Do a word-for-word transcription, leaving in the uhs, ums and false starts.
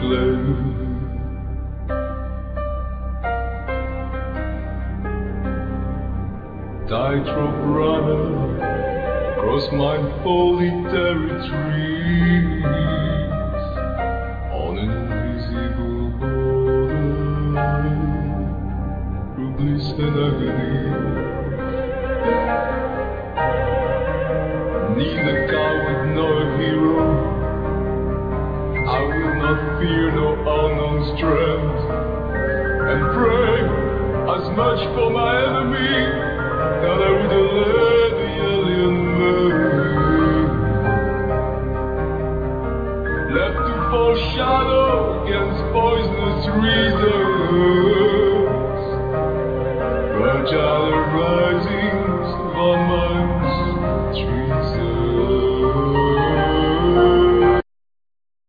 glen. Tightrope runner across my holy territories on an invisible border through bliss and agony. Neither coward nor a hero, I will not fear no unknown strength, and pray as much for my enemy that I would allay the alien man, left to foreshadow against poisonous reasons, fragile and rising.